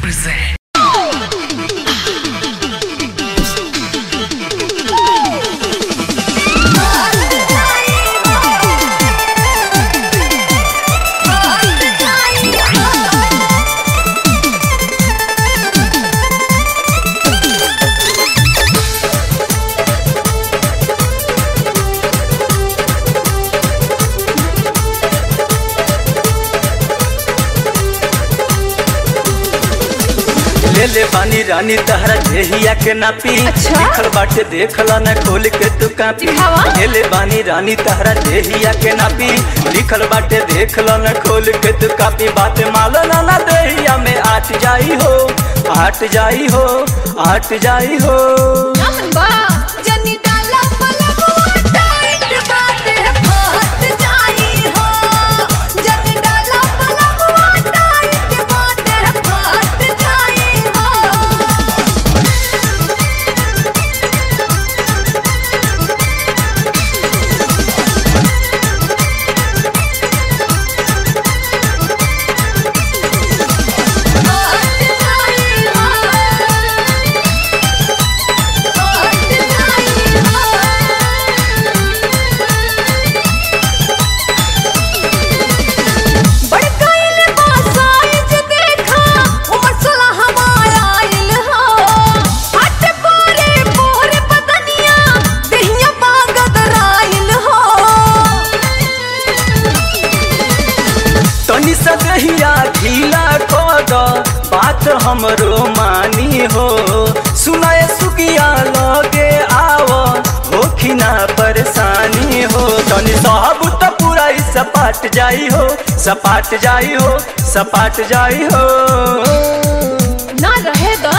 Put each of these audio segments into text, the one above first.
present. ले पानी रानी तहरा देहिया के नापी। अच्छा? लिखल बाटे देखला न खोल के तू कापी। दिखावा। ले पानी रानी तहरा देहिया के नापी। लिखल बाटे देखला न खोल के तू कापी। बात मालो ना देहिया में आट जाई हो, आट जाई हो, आट जाई हो। सदहिया ढीला कद बात हमरो मानी हो। सुनाए सुगिया लगे आव होखी ना परेशानी हो। तनी साहब तो पूरा सपाट जाई हो, सपाट जाई हो, सपाट जाई हो। ना रहे दो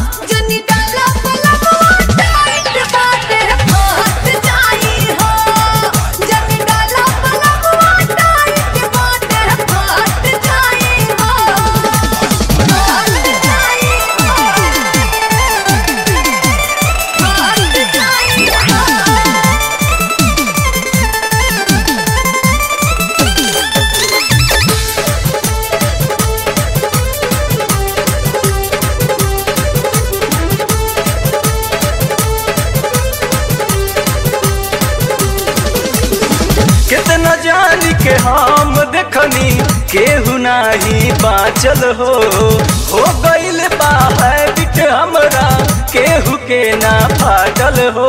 कितना जानी के हम देखनी केहू नाही बाचल हो गईल बा हैबिट हमरा केहू के ना फाटल हो।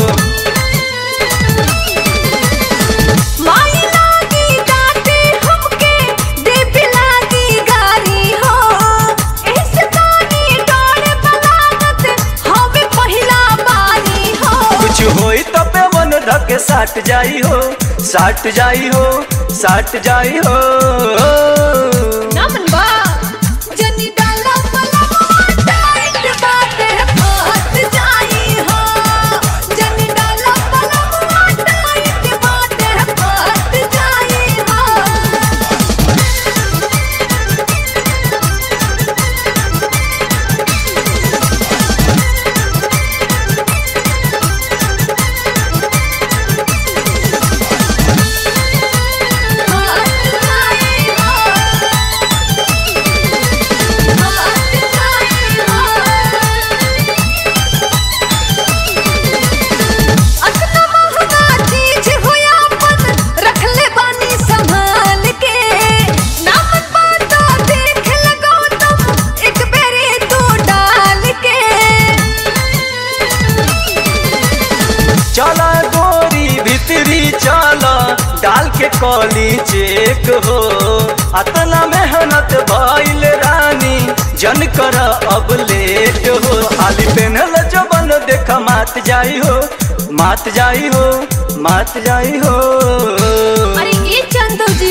कुछ होई तो पेवन धके साट जाई हो, साट जाई हो, साट जाई हो। चला गोरी भितरी चला डाल के कॉली चेक हो। अतना मेहनत भइल रानी जन कर अब लेट हो। हाली पेनल जबन देख मात जाई हो, मात जाई हो, मात जाई हो। अरे ये चंदू जी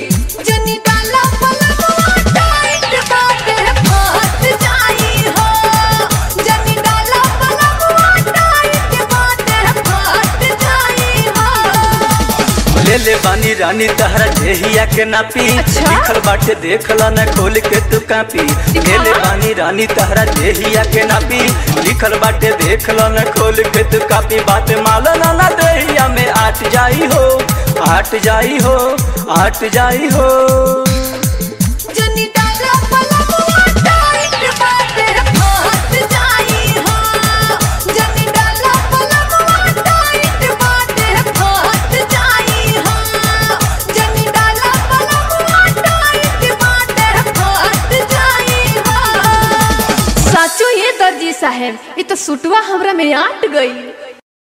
ले बानी रानी तहरा देहिया के नापी। अच्छा? लिखल बाटे देखला न खोल के तू कापी। दिखावा। ले बानी रानी तहरा देहिया के नापी। लिखल बाटे देखला न खोल के तू कापी। बात मालो ना देहिया में आट जाई हो, आट जाई हो, आट जाई हो। जनी डाला पलंगवा टाइट साहब ये तो सुटवा हमरा में आट गई।